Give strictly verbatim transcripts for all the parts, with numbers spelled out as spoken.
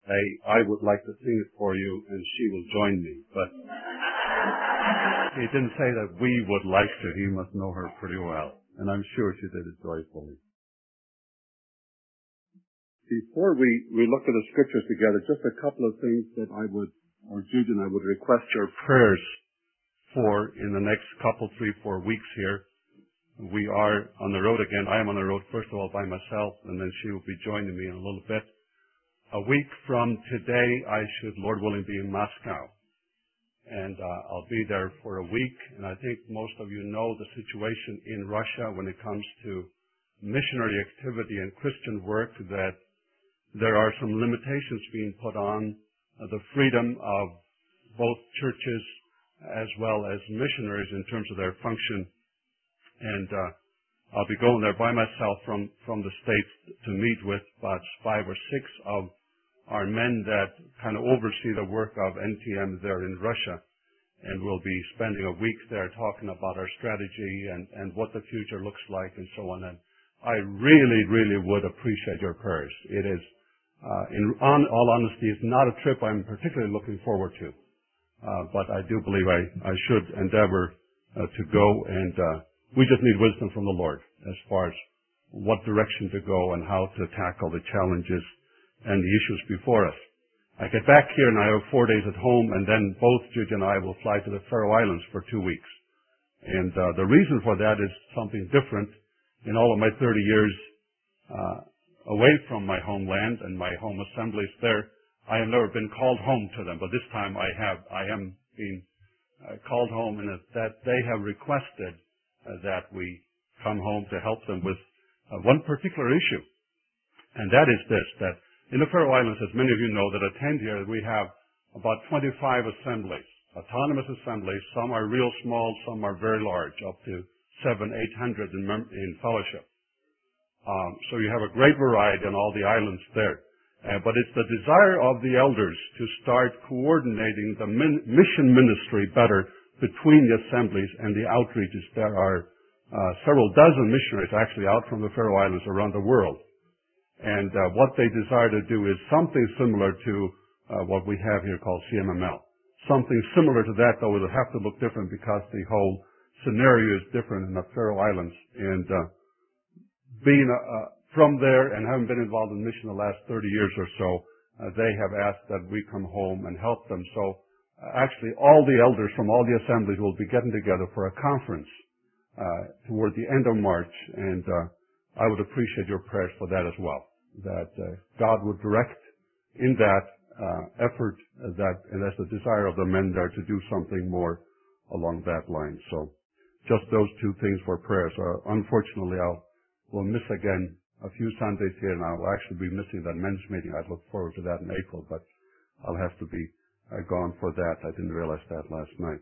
say, I would like to sing it for you, and she will join me. But he didn't say that we would like to. He must know her pretty well. And I'm sure she did it joyfully. Before we, we look at the scriptures together, just a couple of things that I would, or Jude and I would request your prayers for in the next couple, three, four weeks here. We are on the road again. I am on the road, first of all, by myself, and then she will be joining me in a little bit. A week from today, I should, Lord willing, be in Moscow. And uh, I'll be there for a week. And I think most of you know the situation in Russia when it comes to missionary activity and Christian work, that there are some limitations being put on uh, the freedom of both churches as well as missionaries in terms of their function. And uh, I'll be going there by myself from, from the States to meet with about five or six of our men that kind of oversee the work of N T M there in Russia. And we'll be spending a week there talking about our strategy and, and what the future looks like and so on. And I really, really would appreciate your prayers. It is, uh, in on, all honesty, it's not a trip I'm particularly looking forward to. Uh, but I do believe I, I should endeavor uh, to go, and uh, we just need wisdom from the Lord as far as what direction to go and how to tackle the challenges and the issues before us. I get back here and I have four days at home, and then both Jude and I will fly to the Faroe Islands for two weeks. And uh, the reason for that is something different. In all of my thirty years uh, away from my homeland and my home assemblies there, I have never been called home to them, but this time I have. I am being uh, called home, and that they have requested uh, that we come home to help them with uh, one particular issue. And that is this, that in the Faroe Islands, as many of you know that attend here, we have about twenty-five assemblies, autonomous assemblies. Some are real small, some are very large, up to seven, eight hundred in, mem- in fellowship. Um, so you have a great variety on all the islands there. Uh, but it's the desire of the elders to start coordinating the min- mission ministry better between the assemblies and the outreaches. There are uh, several dozen missionaries actually out from the Faroe Islands around the world. And uh, what they desire to do is something similar to uh, what we have here called C M M L. Something similar to that, though it'll have to look different because the whole scenario is different in the Faroe Islands. And uh, being a, uh, from there and having been involved in mission the last thirty years or so, uh, they have asked that we come home and help them. So uh, actually all the elders from all the assemblies will be getting together for a conference uh, toward the end of March, and uh, I would appreciate your prayers for that as well, that uh, God would direct in that uh, effort uh, that, and that's the desire of the men there to do something more along that line. So just those two things for prayers. Uh, unfortunately, I'll will miss again a few Sundays here, and I'll actually be missing that men's meeting. I look forward to that in April, but I'll have to be uh, gone for that. I didn't realize that last night.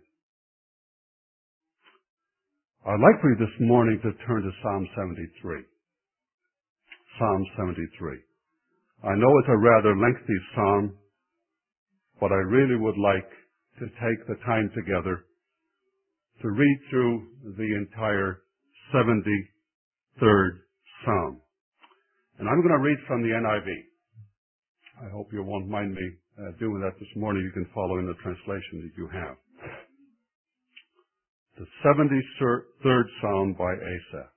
I'd like for you this morning to turn to Psalm seventy-three. Psalm seventy-three. I know it's a rather lengthy psalm, but I really would like to take the time together to read through the entire seventy-third Psalm. And I'm going to read from the N I V. I hope you won't mind me uh, doing that this morning. You can follow in the translation that you have. The seventy-third Psalm by Asaph.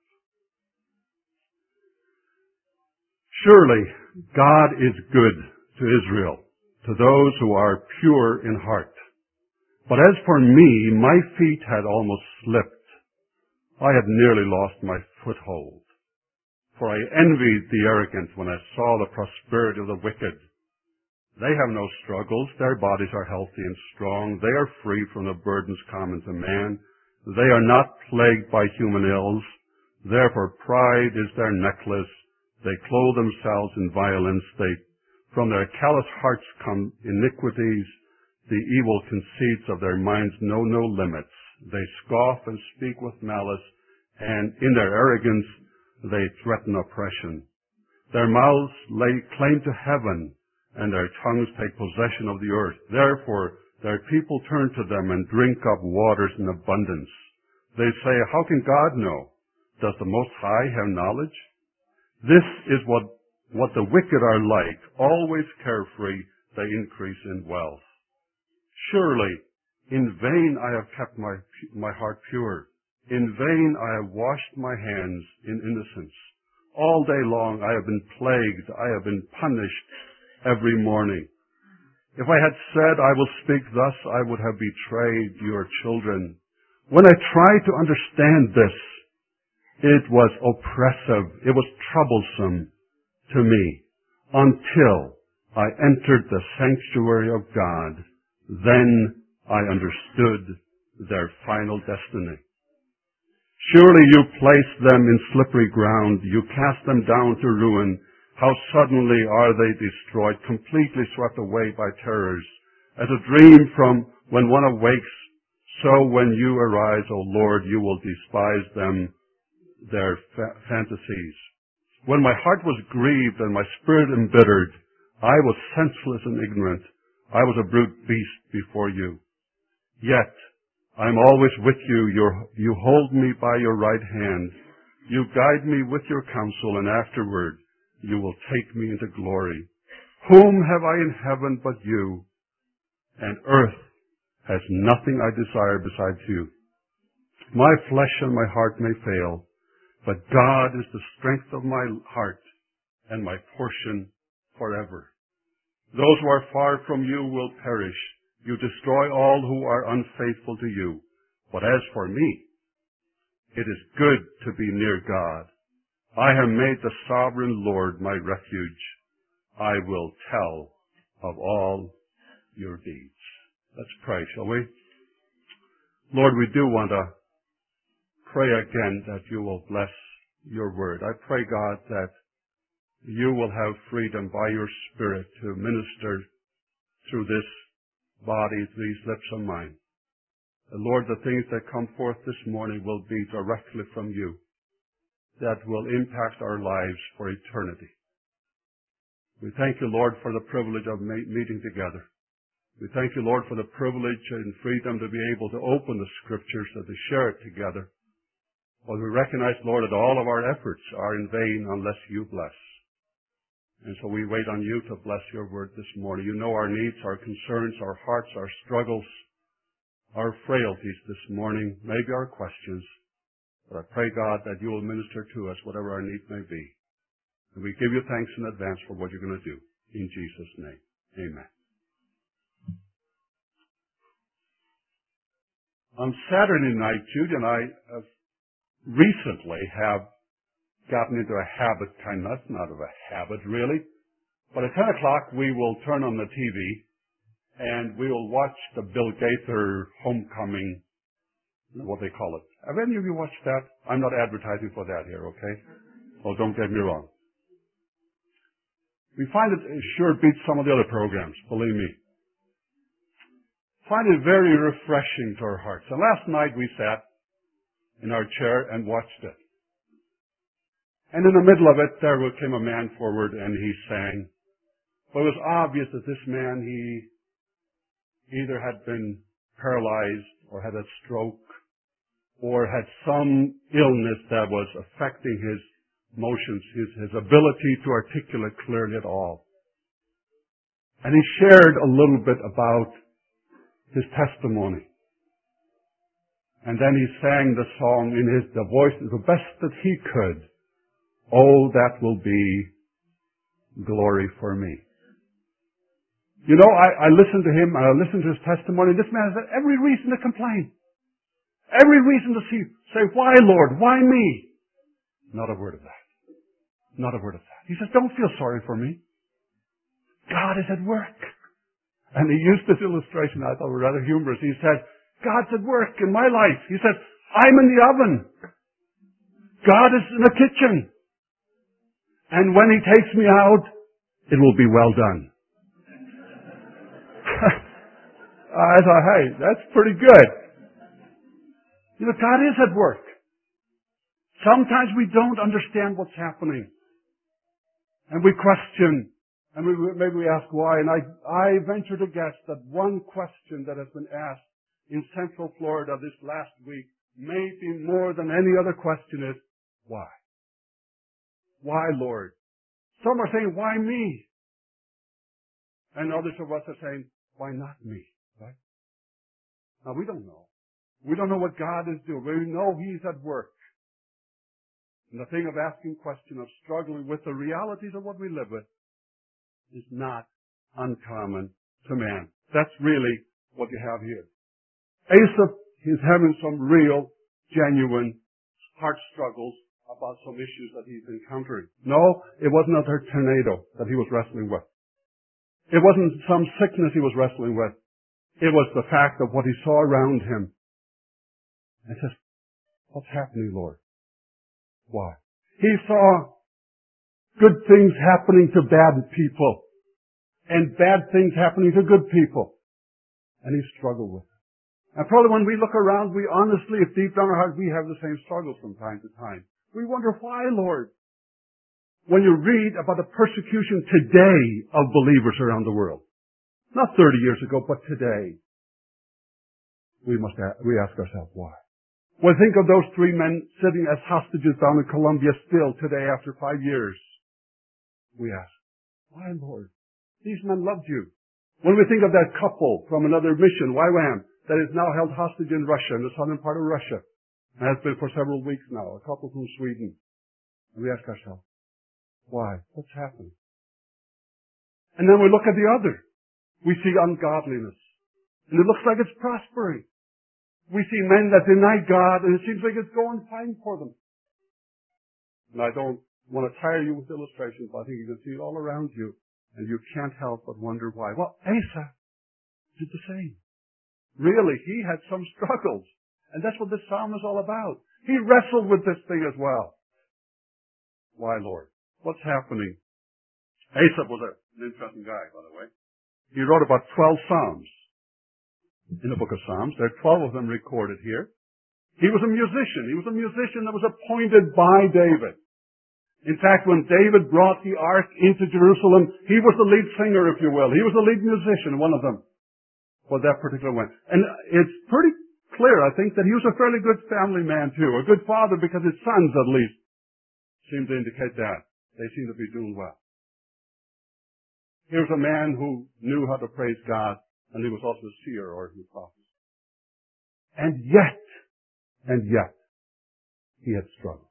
Surely God is good to Israel, to those who are pure in heart. But as for me, my feet had almost slipped. I had nearly lost my foothold. For I envied the arrogant when I saw the prosperity of the wicked. They have no struggles. Their bodies are healthy and strong. They are free from the burdens common to man. They are not plagued by human ills. Therefore pride is their necklace. They clothe themselves in violence. They, from their callous hearts come iniquities. The evil conceits of their minds know no limits. They scoff and speak with malice, and in their arrogance they threaten oppression. Their mouths lay claim to heaven, and their tongues take possession of the earth. Therefore, their people turn to them and drink up waters in abundance. They say, how can God know? Does the Most High have knowledge? This is what, what the wicked are like, always carefree. they increase in wealth. Surely, in vain I have kept my, my heart pure. In vain I have washed my hands in innocence. All day long I have been plagued. I have been punished every morning. If I had said, I will speak thus, I would have betrayed your children. When I tried to understand this, it was oppressive. It was troublesome to me until I entered the sanctuary of God. Then I understood their final destiny. Surely you place them in slippery ground. You cast them down to ruin. How suddenly are they destroyed, completely swept away by terrors. As a dream from when one awakes, so when you arise, O Lord, you will despise them, their fa- fantasies. When my heart was grieved and my spirit embittered, I was senseless and ignorant. I was a brute beast before you. Yet I am always with you. You're, you hold me by your right hand. You guide me with your counsel, and afterward you will take me into glory. Whom have I in heaven but you? And earth has nothing I desire besides you. My flesh and my heart may fail, but God is the strength of my heart and my portion forever. Those who are far from you will perish. You destroy all who are unfaithful to you. But as for me, it is good to be near God. I have made the sovereign Lord my refuge. I will tell of all your deeds. Let's pray, shall we? Lord, we do want to pray again that you will bless your word. I pray, God, that you will have freedom by your Spirit to minister through this body, these lips of mine. And Lord, the things that come forth this morning will be directly from you, that will impact our lives for eternity. We thank you, Lord, for the privilege of meeting together. We thank you, Lord, for the privilege and freedom to be able to open the Scriptures and to share it together. But we recognize, Lord, that all of our efforts are in vain unless you bless. And so we wait on you to bless your word this morning. You know our needs, our concerns, our hearts, our struggles, our frailties this morning, maybe our questions. But I pray, God, that you will minister to us whatever our need may be. And we give you thanks in advance for what you're going to do. In Jesus' name, amen. On Saturday night, Jude and I have recently have gotten into a habit, kind of, not of a habit really, but at ten o'clock we will turn on the T V and we will watch the Bill Gaither Homecoming, what they call it. Have any of you watched that? I'm not advertising for that here, okay? Oh, don't get me wrong. We find it, it sure beats some of the other programs, believe me. Find it very refreshing to our hearts. And last night we sat in our chair and watched it. And in the middle of it, there came a man forward and he sang. But it was obvious that this man, he either had been paralyzed or had a stroke or had some illness that was affecting his motions, his, his ability to articulate clearly at all. And he shared a little bit about his testimony. And then he sang the song in his the voice, the best that he could. Oh, that will be glory for me. You know, I, I listened to him, I listened to his testimony, and this man has every reason to complain. Every reason to see, say, why, Lord? Why me? Not a word of that. Not a word of that. He says, don't feel sorry for me. God is at work. And he used this illustration I thought was rather humorous. He said, God's at work in my life. He said, I'm in the oven. God is in the kitchen. And when he takes me out, it will be well done. I thought, hey, that's pretty good. You know, God is at work. Sometimes we don't understand what's happening. And we question. And we, maybe we ask why. And I, I venture to guess that one question that has been asked in Central Florida this last week, maybe more than any other question, is why? Why, Lord? Some are saying, why me? And others of us are saying, why not me? Right? Now, we don't know. We don't know what God is doing. We know He's at work. And the thing of asking questions, of struggling with the realities of what we live with, is not uncommon to man. That's really what you have here. Asa is having some real, genuine heart struggles about some issues that he's encountering. No, it wasn't another tornado that he was wrestling with. It wasn't some sickness he was wrestling with. It was the fact of what he saw around him. And he says, what's happening, Lord? Why? He saw good things happening to bad people and bad things happening to good people. And he struggled with it. And probably when we look around, we honestly, if deep down our heart, we have the same struggles from time to time. We wonder why, Lord. When you read about the persecution today of believers around the world, not thirty years ago, but today, we must ask, we ask ourselves why. Well, think of those three men sitting as hostages down in Colombia still today after five years. We ask, why, Lord? These men loved you. When we think of that couple from another mission, Y WAM, that is now held hostage in Russia, in the southern part of Russia, and has been for several weeks now, a couple from Sweden. And we ask ourselves, why? What's happened? And then we look at the other. We see ungodliness. And it looks like it's prospering. We see men that deny God, and it seems like it's going fine for them. And I don't want to tire you with illustrations, but I think you can see it all around you, and you can't help but wonder why. Well, Asa did the same. Really, he had some struggles. And that's what this psalm is all about. He wrestled with this thing as well. Why, Lord? What's happening? Asa was an interesting guy, by the way. He wrote about twelve psalms in the book of Psalms. There are twelve of them recorded here. He was a musician. He was a musician that was appointed by David. In fact, when David brought the ark into Jerusalem, he was the lead singer, if you will. He was the lead musician, one of them, for that particular one. And it's pretty clear, I think, that he was a fairly good family man, too. A good father, because his sons, at least, seem to indicate that. They seem to be doing well. He was a man who knew how to praise God, and he was also a seer or a prophet. And yet, and yet, he had struggles.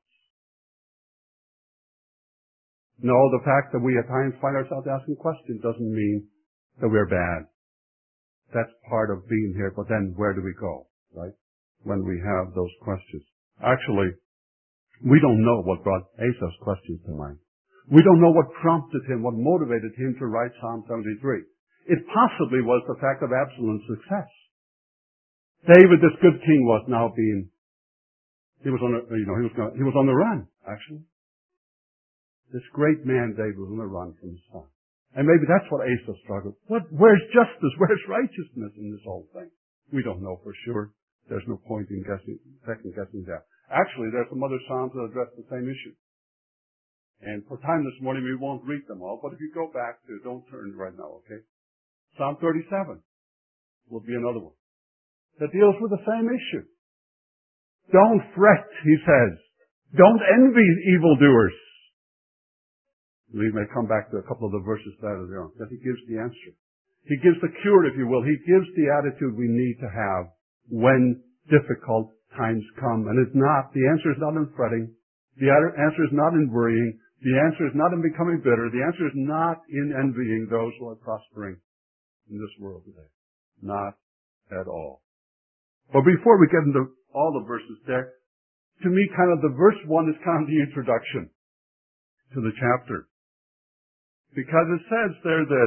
No, the fact that we at times find ourselves asking questions doesn't mean that we're bad. That's part of being here, but then where do we go, right? When we have those questions. Actually, we don't know what brought Asa's questions to mind. We don't know what prompted him, what motivated him to write Psalm seventy-three. It possibly was the fact of Absalom's success. David, this good king, was now being, he was on a, you know, he was, he was on the run, actually. This great man, David, was on the run from his son. And maybe that's what Asa struggled. What, where's justice? Where's righteousness in this whole thing? We don't know for sure. There's no point in guessing, second guessing that. Actually, there's some other Psalms that address the same issue. And for time this morning, we won't read them all, but if you go back to, don't turn right now, okay? Psalm thirty-seven will be another one that deals with the same issue. Don't fret, he says. Don't envy evildoers. We may come back to a couple of the verses later on, that he gives the answer. He gives the cure, if you will. He gives the attitude we need to have when difficult times come. And it's not, the answer is not in fretting. The answer is not in worrying. The answer is not in becoming bitter. The answer is not in envying those who are prospering in this world today. Not at all. But before we get into all the verses there, to me, kind of the verse one is kind of the introduction to the chapter. Because it says there this,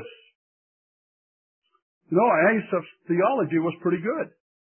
you know, Asaph's theology was pretty good.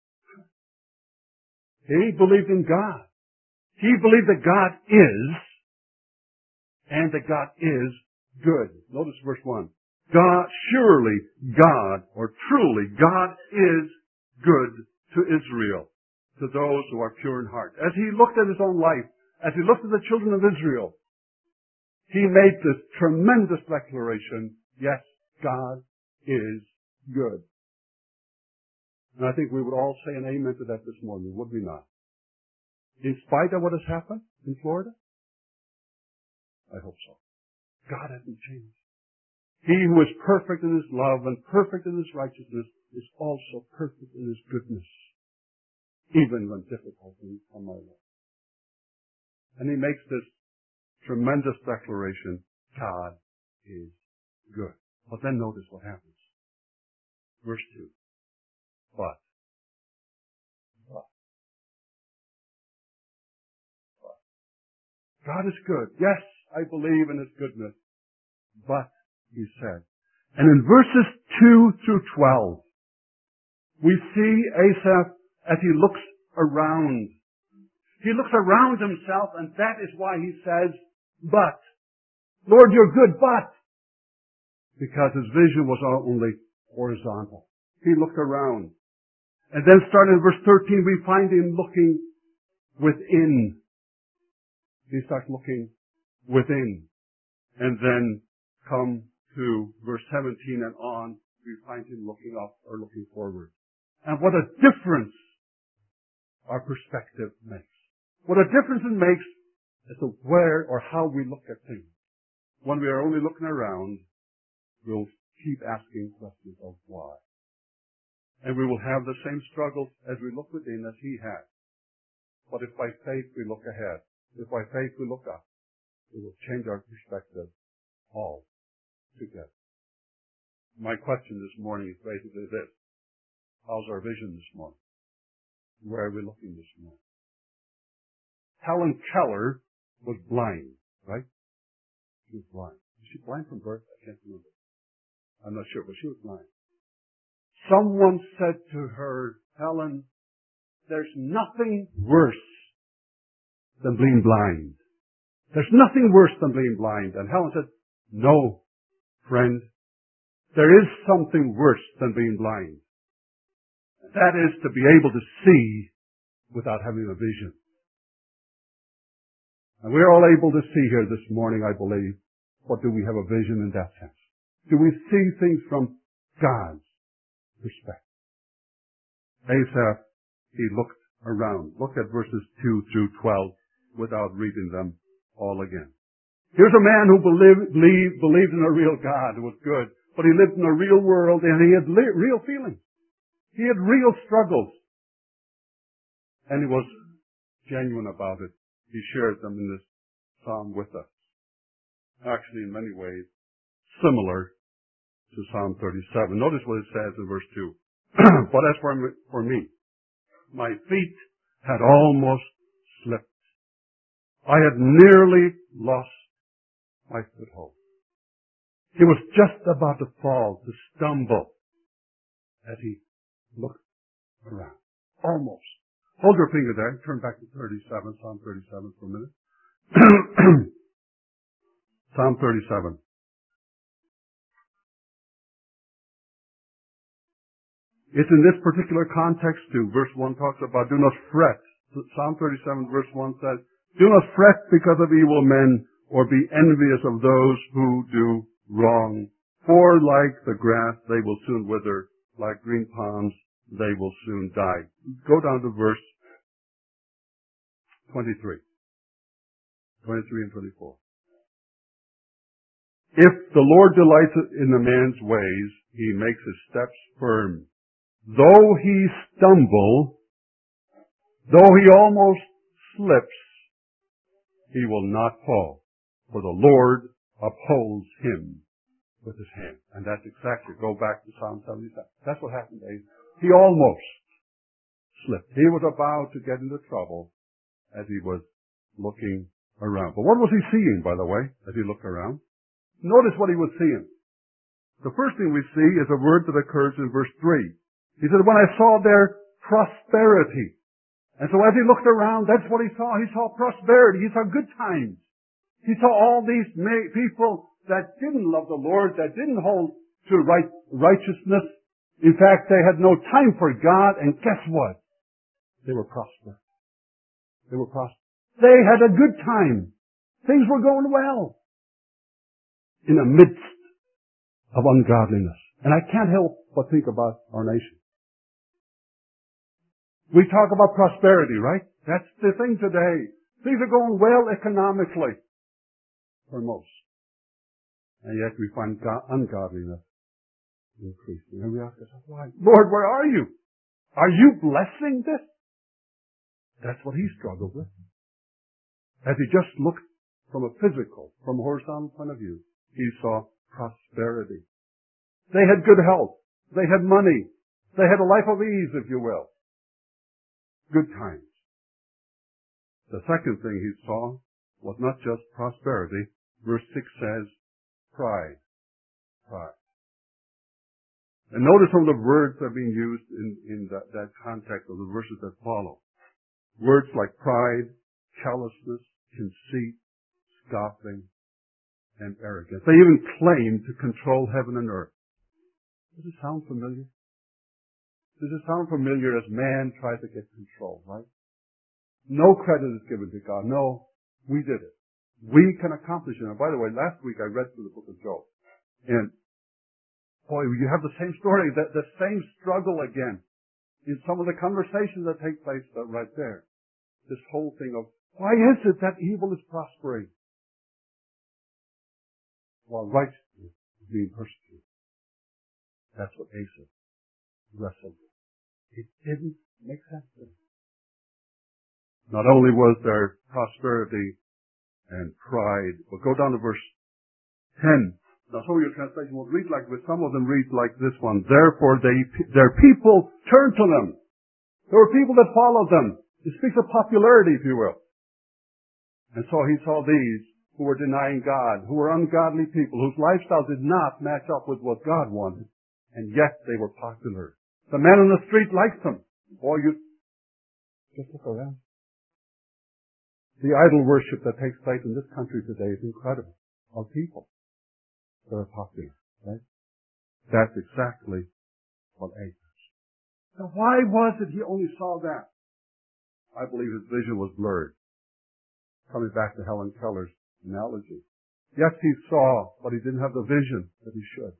He believed in God. He believed that God is, and that God is good. Notice verse one. God, surely God, or truly God is good to Israel, to those who are pure in heart. As he looked at his own life, as he looked at the children of Israel, he made this tremendous declaration, yes, God is good. And I think we would all say an amen to that this morning, would we not? In spite of what has happened in Florida? I hope so. God hasn't changed. He who is perfect in his love and perfect in his righteousness is also perfect in his goodness, even when difficult things come my way. And he makes this tremendous declaration, God is good. But then notice what happens. Verse two. But. But. But. God is good. Yes, I believe in his goodness. But, he said. And in verses two through twelve, we see Asaph as he looks around. He looks around himself, and that is why he says, but. Lord, you're good, but. Because his vision was only horizontal. He looked around. And then starting in verse thirteen, we find him looking within. He starts looking within. And then come to verse seventeen and on, we find him looking up or looking forward. And what a difference our perspective makes. What a difference it makes as to where or how we look at things. When we are only looking around, we'll keep asking questions of why. And we will have the same struggles as we look within as he had. But if by faith we look ahead, if by faith we look up, it will change our perspective all together. My question this morning is basically this. How's our vision this morning? Where are we looking this morning? Helen Keller was blind, right? She was blind. Was she blind from birth? I can't remember. I'm not sure, but she was blind. Someone said to her, Helen, there's nothing worse than being blind. There's nothing worse than being blind. And Helen said, no, friend, there is something worse than being blind. That is to be able to see without having a vision. And we're all able to see here this morning, I believe. But do we have a vision in that sense? Do we see things from God's perspective? Asaph, he looked around. Look at verses two through twelve without reading them all again. Here's a man who believed, believed, believed in a real God who was good, but he lived in a real world and he had li- real feelings. He had real struggles. And he was genuine about it. He shared them in this psalm with us. Actually, in many ways, similar to Psalm thirty-seven. Notice what it says in verse two. But as for me, for me, my feet had almost slipped. I had nearly lost my foothold. He was just about to fall, to stumble, as he looked around. Almost. Hold your finger there. Turn back to thirty-seven, Psalm thirty-seven for a minute. Psalm thirty-seven. It's in this particular context too. Verse one talks about do not fret. Psalm thirty-seven verse one says, do not fret because of evil men or be envious of those who do wrong. For like the grass, they will soon wither. Like green palms, they will soon die. Go down to verse twenty-three. twenty-three and twenty-four. If the Lord delights in a man's ways, he makes his steps firm. Though he stumble, though he almost slips, he will not fall, for the Lord upholds him with his hand. And that's exactly, go back to Psalm seventy-seven. That's what happened to him. He almost slipped. He was about to get into trouble as he was looking around. But what was he seeing, by the way, as he looked around? Notice what he was seeing. The first thing we see is a word that occurs in verse three. He said, when I saw their prosperity. And so as he looked around, that's what he saw. He saw prosperity. He saw good times. He saw all these ma- people that didn't love the Lord, that didn't hold to right, righteousness. In fact, they had no time for God, and guess what? They were prosperous. They were prosperous. They had a good time. Things were going well. In the midst of ungodliness. And I can't help but think about our nation. We talk about prosperity, right? That's the thing today. Things are going well economically for most. And yet we find go- ungodliness increasing. And we ask ourselves, why? Lord, where are you? Are you blessing this? That's what he struggled with. As he just looked from a physical, from a horizontal point of view, he saw prosperity. They had good health. They had money. They had a life of ease, if you will. Good times. The second thing he saw was not just prosperity. Verse six says, pride. Pride. And notice some of the words that are being used in, in that, that context of the verses that follow. Words like pride, callousness, conceit, scoffing, and arrogance. They even claim to control heaven and earth. Does it sound familiar? Does it sound familiar as man tries to get control, right? No credit is given to God. No, we did it. We can accomplish it. And by the way, last week I read through the book of Job. And boy, you have the same story, the, the same struggle again in some of the conversations that take place right there. This whole thing of, why is it that evil is prospering while righteousness is being persecuted? That's what Asa wrestled with. It didn't make sense to him. Not only was there prosperity and pride, but go down to verse ten. Now some of your translation will read like this, some of them read like this one. Therefore they, their people turned to them. There were people that followed them. It speaks of popularity, if you will. And so he saw these who were denying God, who were ungodly people, whose lifestyle did not match up with what God wanted, and yet they were popular. The man on the street liked them. Boy, you just look around. The idol worship that takes place in this country today is incredible. Of people that are popular, right? That's exactly what Asa saw. Now, why was it he only saw that? I believe his vision was blurred. Coming back to Helen Keller's analogy. Yes, he saw, but he didn't have the vision that he should.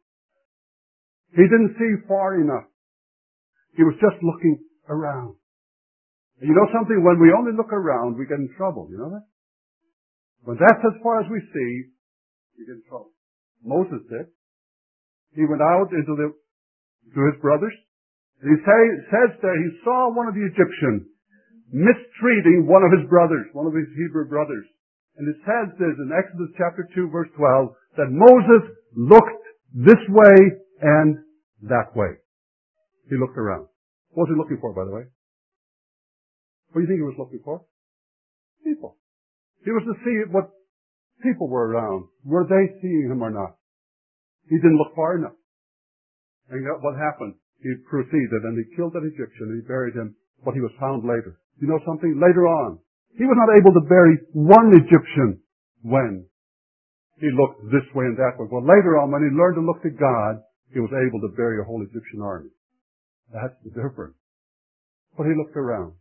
He didn't see far enough. He was just looking around. And you know something? When we only look around, we get in trouble. You know that? When that's as far as we see, we get in trouble. Moses did. He went out into the, to his brothers. And he say, says that he saw one of the Egyptians mistreating one of his brothers, one of his Hebrew brothers. And it says this in Exodus chapter two, verse twelve, that Moses looked this way and that way. He looked around. What was he looking for, by the way? What do you think he was looking for? People. He was to see what people were around. Were they seeing him or not? He didn't look far enough. And what happened? He proceeded and he killed that Egyptian and he buried him, but he was found later. You know something? Later on, he was not able to bury one Egyptian when he looked this way and that way. Well, later on, when he learned to look to God, he was able to bury a whole Egyptian army. That's the difference. But he looked around.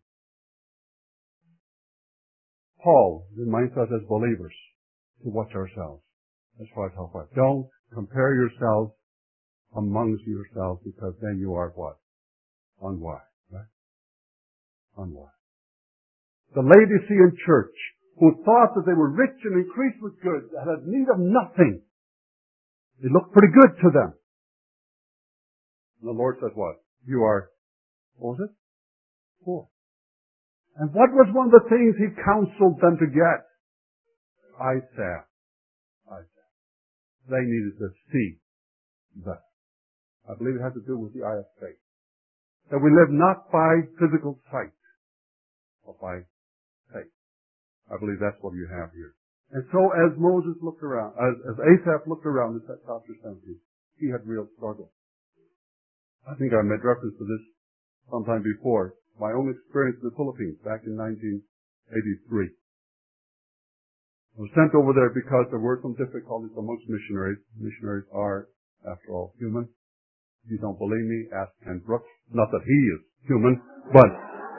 Paul reminds us as believers to watch ourselves as far as how far. Don't compare yourselves amongst yourselves, because then you are what? Unwise, right? Unwise. The Laodicean church, who thought that they were rich and increased with goods, that had need of nothing, it looked pretty good to them. And the Lord said what? You are, what was it? Poor. And what was one of the things he counseled them to get? Isaiah. Isaiah. They needed to see that. I believe it had to do with the eye of faith. That we live not by physical sight, but by faith. I believe that's what you have here. And so as Moses looked around, as, as Asaph looked around in chapter seventeen, he had real struggle. I think I made reference to this sometime before. My own experience in the Philippines back in nineteen eighty-three. I was sent over there because there were some difficulties amongst missionaries. Missionaries are, after all, human. If you don't believe me, ask Ken Brooks. Not that he is human, but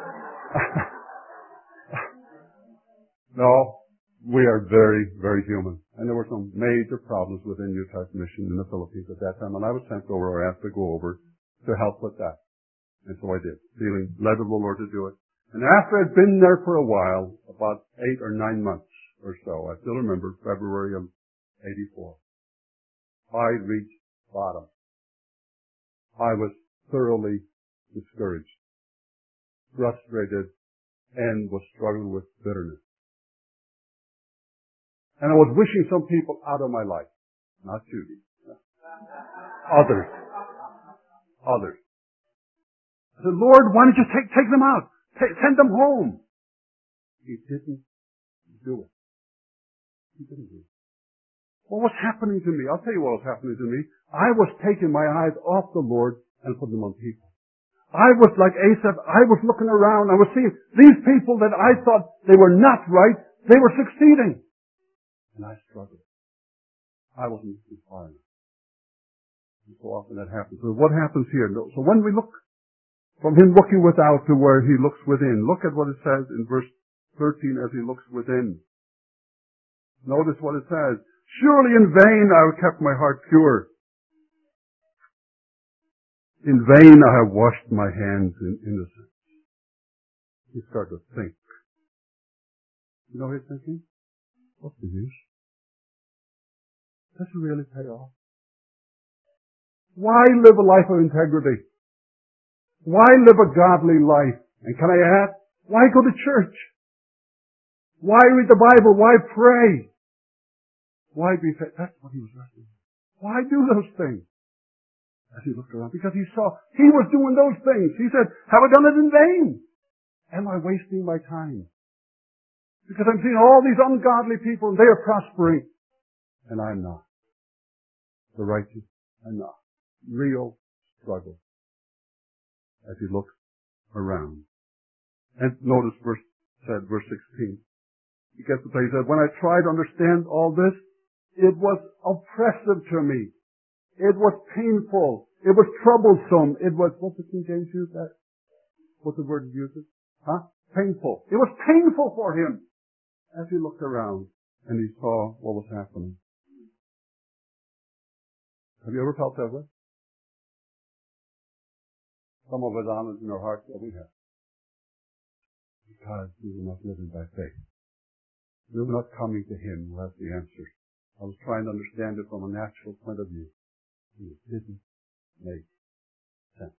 no, we are very, very human. And there were some major problems within Utah Mission in the Philippines at that time, and I was sent over or asked to go over to help with that. And so I did, feeling led of the Lord to do it. And after I'd been there for a while, about eight or nine months or so, I still remember February of eighty-four, I reached bottom. I was thoroughly discouraged, frustrated, and was struggling with bitterness. And I was wishing some people out of my life. Not Judy. Others. Others. I said, Lord, why don't you take, take them out? Take, send them home. He didn't do it. He didn't do it. What was happening to me? I'll tell you what was happening to me. I was taking my eyes off the Lord and putting them on people. I was like Asaph. I was looking around. I was seeing these people that I thought they were not right. They were succeeding. And I struggled. I wasn't inspired. And so often that happens. So what happens here? So when we look from him looking without to where he looks within, look at what it says in verse thirteen as he looks within. Notice what it says. Surely in vain I have kept my heart pure. In vain I have washed my hands in innocence. You start to think. You know what he's thinking? What's the use? Does it really pay off? Why live a life of integrity? Why live a godly life? And can I add, why go to church? Why read the Bible? Why pray? Why be faithful? That's what he was wrestling with. Why do those things? As he looked around, because he saw he was doing those things. He said, have I done it in vain? Am I wasting my time? Because I'm seeing all these ungodly people and they are prospering. And I'm not. The righteous, I'm not. Real struggle. As he looked around. And notice verse, said verse sixteen. He gets to place that when I tried to understand all this, it was oppressive to me. It was painful. It was troublesome. It was, what's the King James use that? What's the word he uses? Huh? Painful. It was painful for him as he looked around and he saw what was happening. Have you ever felt that way? Some of us honest in our hearts that we have. Because we were not living by faith. We were not coming to him who has the answers. I was trying to understand it from a natural point of view. And it didn't make sense.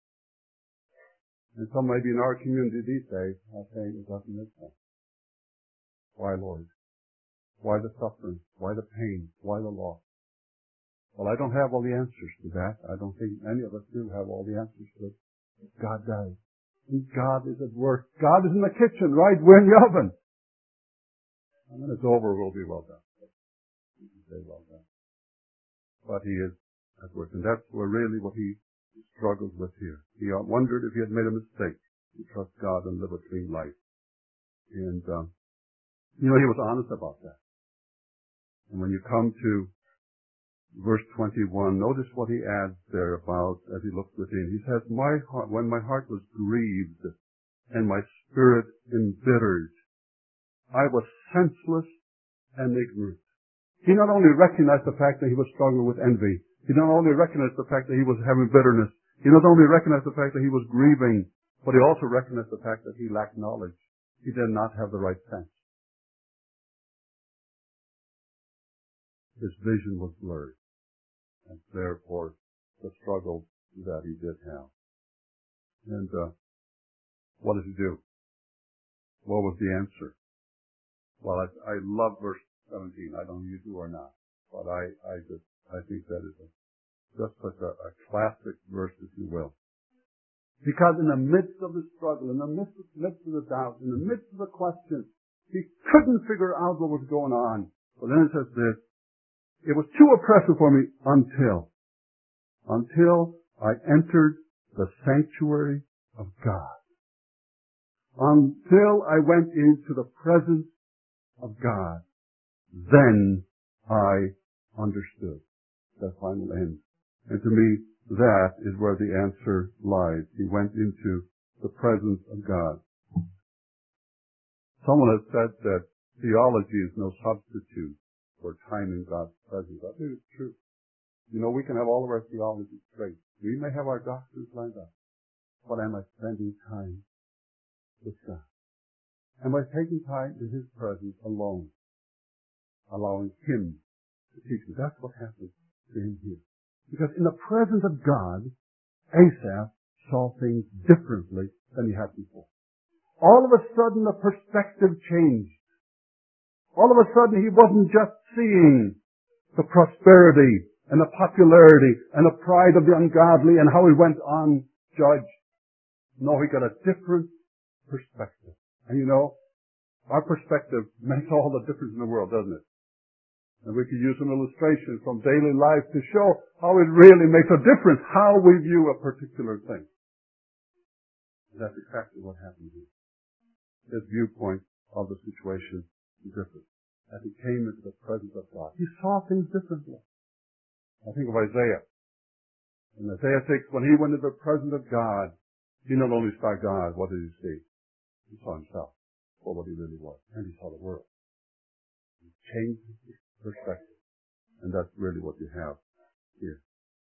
And some maybe in our community these days are saying it doesn't make sense. Why, Lord? Why the suffering? Why the pain? Why the loss? Well, I don't have all the answers to that. I don't think any of us do have all the answers to it. God does. And God is at work. God is in the kitchen, right? We're in the oven. And when it's over, we'll be well done. We can say well done. But he is at work. And that's where really what he struggled with here. He wondered if he had made a mistake to trust God and live a clean life. And, um, you know, he was honest about that. And when you come to verse twenty-one, notice what he adds there about as he looks within. He says, "My heart, when my heart was grieved and my spirit embittered, I was senseless and ignorant." He not only recognized the fact that he was struggling with envy. He not only recognized the fact that he was having bitterness. He not only recognized the fact that he was grieving, but he also recognized the fact that he lacked knowledge. He did not have the right sense. His vision was blurred. And therefore, the struggle that he did have. And uh, what did he do? What was the answer? Well, I, I love verse seventeen. I don't know if you do or not, but I, I just I think that is a, just such a, a classic verse, if you will. Because in the midst of the struggle, in the midst of, midst of the doubt, in the midst of the question, he couldn't figure out what was going on. But then it says this. It was too oppressive for me until, until I entered the sanctuary of God. Until I went into the presence of God. Then I understood the final end. And to me, that is where the answer lies. He went into the presence of God. Someone has said that theology is no substitute for time in God's presence. I think it's true. You know, we can have all of our theology straight. We may have our doctrines lined up. But am I spending time with God? Am I taking time in His presence alone? Allowing Him to teach me. That's what happens. same here. Because in the presence of God, Asaph saw things differently than he had before. All of a sudden, the perspective changed. All of a sudden, he wasn't just seeing the prosperity and the popularity and the pride of the ungodly and how he went on judge. No, he got a different perspective. And you know, our perspective makes all the difference in the world, doesn't it? And we could use an illustration from daily life to show how it really makes a difference how we view a particular thing. And that's exactly what happened here. His viewpoint of the situation is different. As he came into the presence of God, he saw things differently. I think of Isaiah. In Isaiah six, when he went into the presence of God, he not only saw God, what did he see? He saw himself for what he really was. And he saw the world. He changed his perspective. And that's really what you have here.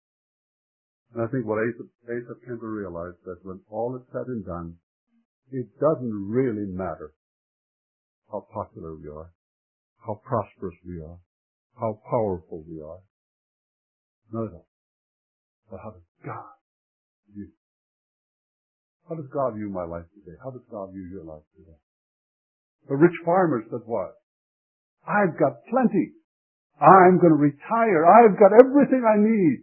And I think what Asaph, Asaph came to realize that when all is said and done, it doesn't really matter how popular we are, how prosperous we are, how powerful we are. None of that. But how does God view? How does God view my life today? How does God view your life today? The rich farmer said what? I've got plenty. I'm going to retire. I've got everything I need.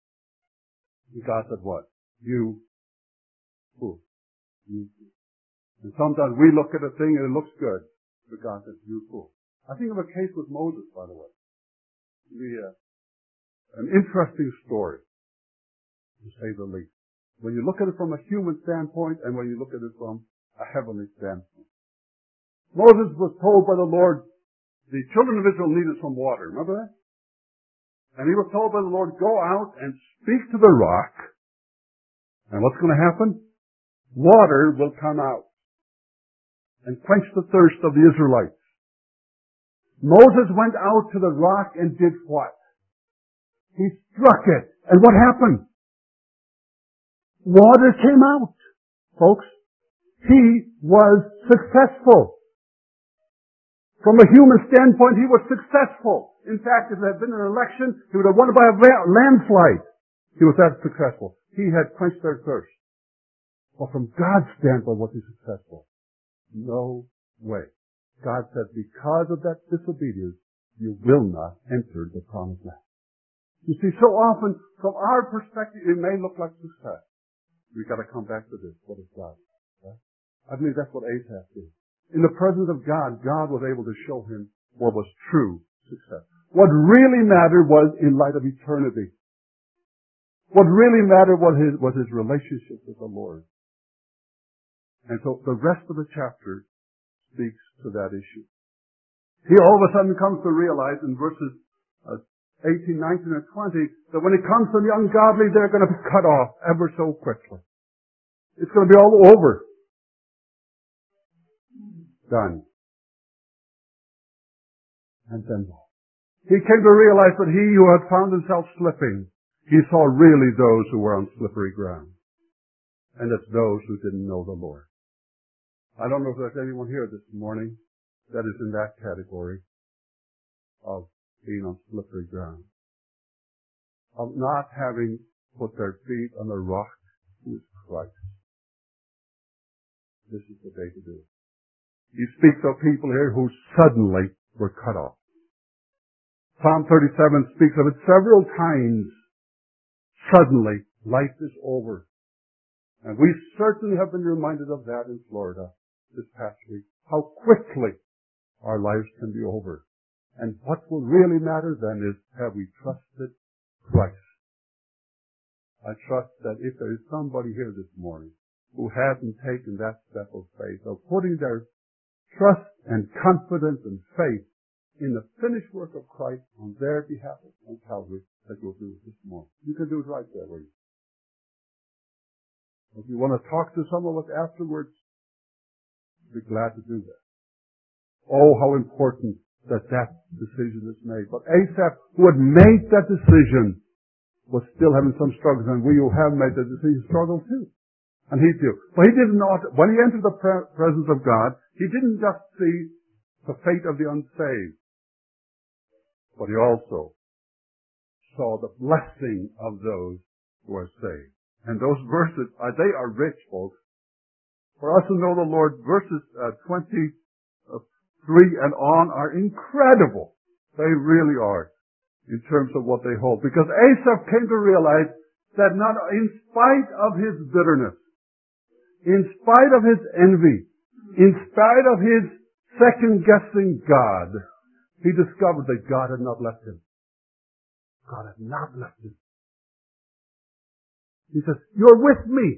And God said what? You fool. You fool. And sometimes we look at a thing and it looks good. But God says, you fool. I think of a case with Moses, by the way. The, uh, an interesting story, to say the least. When you look at it from a human standpoint and when you look at it from a heavenly standpoint. Moses was told by the Lord, the children of Israel needed some water. Remember that? And he was told by the Lord, go out and speak to the rock. And what's going to happen? Water will come out and quench the thirst of the Israelites. Moses went out to the rock and did what? He struck it. And what happened? Water came out. Folks, he was successful. From a human standpoint, he was successful. In fact, if there had been an election, he would have won by a landslide. He was that successful. He had quenched their thirst. But from God's standpoint, was he successful? No way. God said, because of that disobedience, you will not enter the promised land. You see, so often, from our perspective, it may look like success. We've got to come back to this. What is God? Right? I believe that's what Asaph did. In the presence of God, God was able to show him what was true success. What really mattered was in light of eternity. What really mattered was his, was his relationship with the Lord. And so the rest of the chapter speaks to that issue. He all of a sudden comes to realize in verses uh, eighteen, nineteen, and twenty that when it comes to the ungodly, they're going to be cut off ever so quickly. It's going to be all over. Done. And then he came to realize that he who had found himself slipping, he saw really those who were on slippery ground. And it's those who didn't know the Lord. I don't know if there's anyone here this morning that is in that category of being on slippery ground. Of not having put their feet on the rock who is Christ. This is the day to do it. He speaks of people here who suddenly were cut off. Psalm thirty-seven speaks of it several times. Suddenly, life is over. And we certainly have been reminded of that in Florida this past week. How quickly our lives can be over. And what will really matter then is, have we trusted Christ? I trust that if there is somebody here this morning who hasn't taken that step of faith, of putting their trust and confidence and faith in the finished work of Christ on their behalf on Calvary, that you'll do it this morning. You can do it right there where you are. If you want to talk to some of us afterwards, be glad to do that. Oh, how important that that decision is made. But Asaph, who had made that decision, was still having some struggles, and we who have made that decision struggle too. And he too. But he did not, when he entered the pre- presence of God, he didn't just see the fate of the unsaved, but he also saw the blessing of those who are saved. And those verses, uh, they are rich, folks. For us to know the Lord, verses uh, twenty-three and on are incredible. They really are, in terms of what they hold. Because Asaph came to realize that not, in spite of his bitterness, in spite of his envy, in spite of his second-guessing God, he discovered that God had not left him. God had not left him. He says, "You're with me."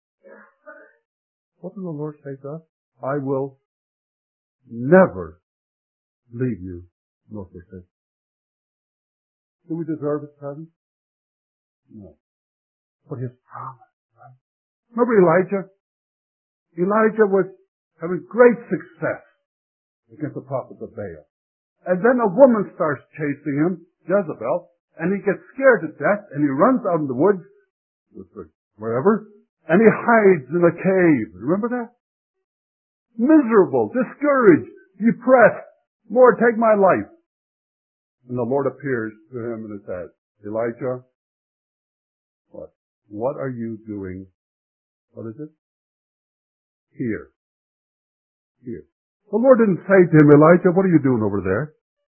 What does the Lord say to us? "I will never leave you nor forsake you." Do we deserve His presence? No. But His promise, right? Remember Elijah? Elijah was having great success against the prophets of Baal. And then a woman starts chasing him, Jezebel, and he gets scared to death, and he runs out in the woods, wherever, and he hides in a cave. Remember that? Miserable, discouraged, depressed. "Lord, take my life." And the Lord appears to him and says, "Elijah, what? What are you doing?" What is it? Here. Here. The Lord didn't say to him, "Elijah, what are you doing over there?"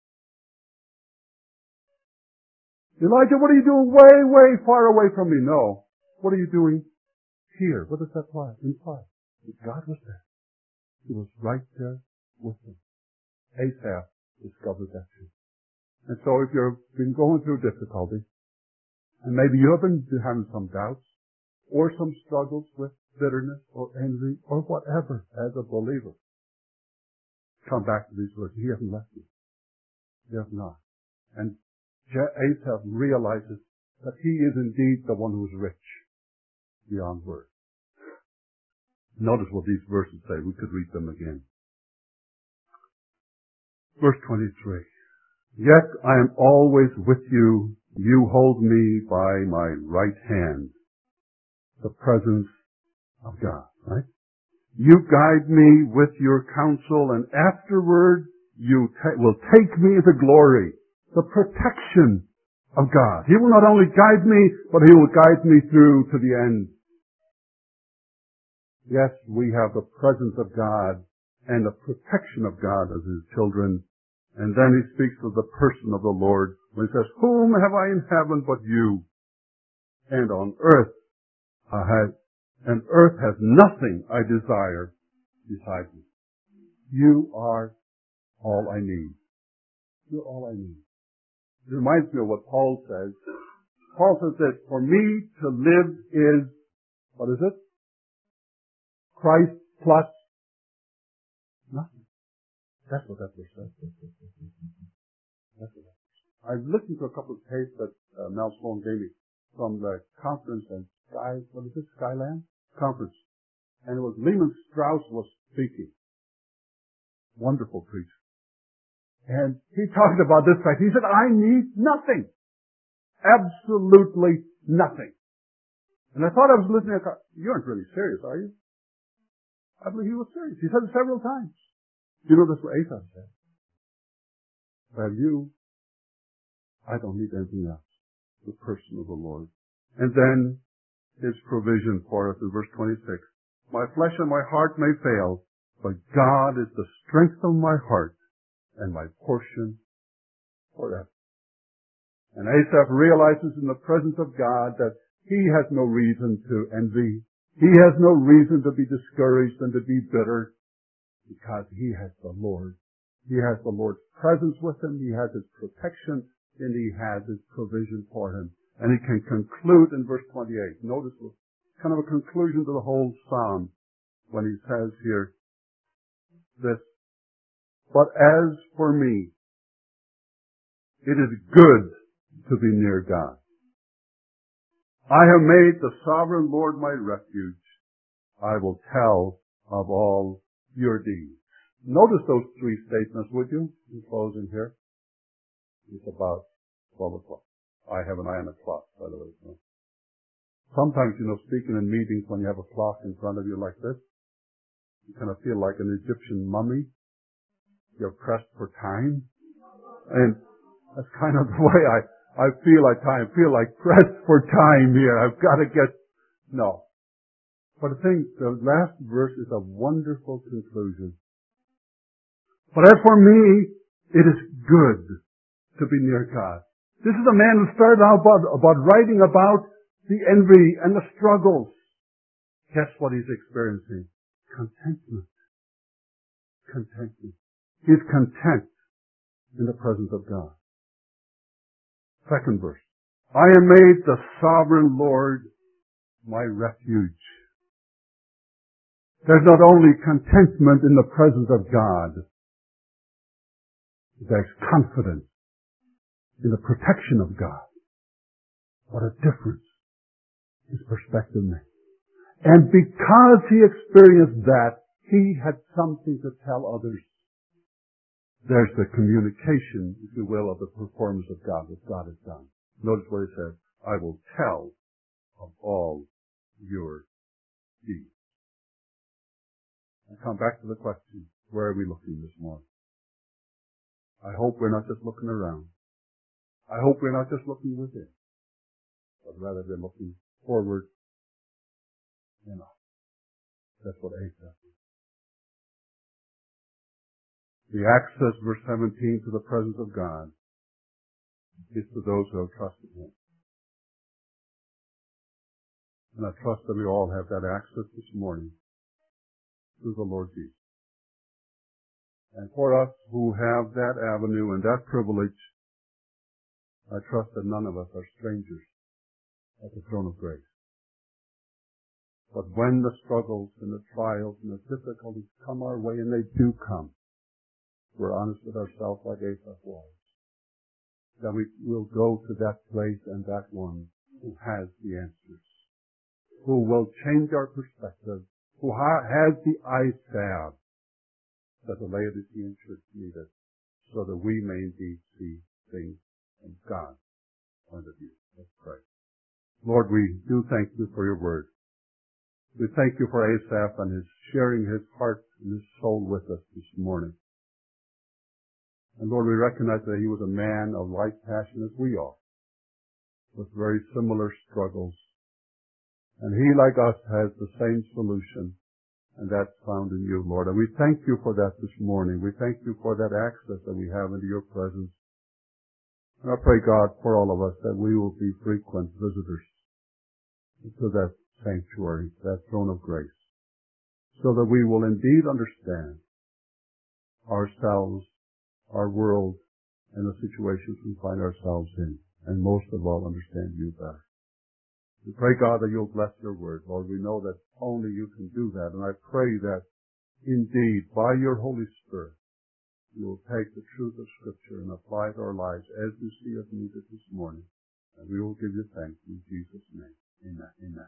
"Elijah, what are you doing way, way far away from me?" No. What are you doing here? What does that imply? God was there. He was right there with him. Asaph discovered that too. And so if you've been going through difficulty, and maybe you have been having some doubts, or some struggles with bitterness or envy or whatever as a believer, come back to these words. He hasn't left you. He has not. And Asaph realizes that he is indeed the one who is rich beyond words. Notice what these verses say. We could read them again. Verse twenty-three. "Yet I am always with you. You hold me by my right hand." The presence of God, right? "You guide me with your counsel, and afterward you ta- will take me into glory." The protection of God. He will not only guide me, but He will guide me through to the end. Yes, we have the presence of God and the protection of God as His children. And then He speaks of the person of the Lord when He says, "Whom have I in heaven but you? And on earth I have, and earth has nothing I desire beside you." You are all I need. You're all I need. It reminds me of what Paul says. Paul says this, "For me to live is," what is it? "Christ plus nothing." That's what that verse says. That's what that verse. I listened to a couple of tapes that uh, Mel Sloan gave me from the conference and Sky, what is it, Skyland conference. And it was Lehman Strauss was speaking. Wonderful preacher. And he talked about this fact. He said, "I need nothing. Absolutely nothing." And I thought I was listening. I thought, "You aren't really serious, are you?" I believe he was serious. He said it several times. You know, that's what Asaph said. "Well, you, I don't need anything else. The person of the Lord." And then His provision for us in verse twenty-six. "My flesh and my heart may fail, but God is the strength of my heart and my portion forever." And Asaph realizes in the presence of God that he has no reason to envy. He has no reason to be discouraged and to be bitter because he has the Lord. He has the Lord's presence with him. He has His protection and He has His provision for him. And he can conclude in verse twenty-eight. Notice kind of a conclusion to the whole psalm when he says here this, "But as for me, it is good to be near God. I have made the sovereign Lord my refuge. I will tell of all your deeds." Notice those three statements, would you, in closing here? It's about twelve o'clock. I have an eye on the clock, by the way. So. Sometimes, you know, speaking in meetings when you have a clock in front of you like this, you kind of feel like an Egyptian mummy. You're pressed for time. And that's kind of the way I, I feel like time, feel like pressed for time here. I've got to get, no. But I think the last verse is a wonderful conclusion. But as for me, it is good to be near God. This is a man who started out about, about writing about the envy and the struggles. Guess what he's experiencing? Contentment. Contentment. He's content in the presence of God. Second verse. I am made the sovereign Lord my refuge. There's not only contentment in the presence of God, there's confidence in the protection of God. What a difference his perspective made. And because he experienced that, he had something to tell others. There's the communication, if you will, of the performance of God, what God has done. Notice what he said, I will tell of all your deeds. I come back to the question, where are we looking this morning? I hope we're not just looking around. I hope we're not just looking within, but rather we're looking forward and up. That's what Asaph is. The access, verse seventeen, to the presence of God is to those who have trusted Him. And I trust that we all have that access this morning through the Lord Jesus. And for us who have that avenue and that privilege, I trust that none of us are strangers at the throne of grace. But when the struggles and the trials and the difficulties come our way, and they do come, we're honest with ourselves like Asaph was, that we will go to that place and that one who has the answers, who will change our perspective, who ha- has the eye salve that the Laodicean church needed, so that we may indeed see things from God's point of view. Let's pray. Lord, we do thank you for your word. We thank you for Asaph and his sharing his heart and his soul with us this morning. And Lord, we recognize that he was a man of like passion as we are, with very similar struggles. And he, like us, has the same solution, and that's found in you, Lord. And we thank you for that this morning. We thank you for that access that we have into your presence. And I pray, God, for all of us, that we will be frequent visitors to that sanctuary, that throne of grace, so that we will indeed understand ourselves, our world, and the situations we find ourselves in, and most of all, understand you better. We pray, God, that you'll bless your word. Lord, we know that only you can do that, and I pray that indeed, by your Holy Spirit, you will take the truth of Scripture and apply it to our lives as you see us needed this morning, and we will give you thanks in Jesus' name. Amen. Amen.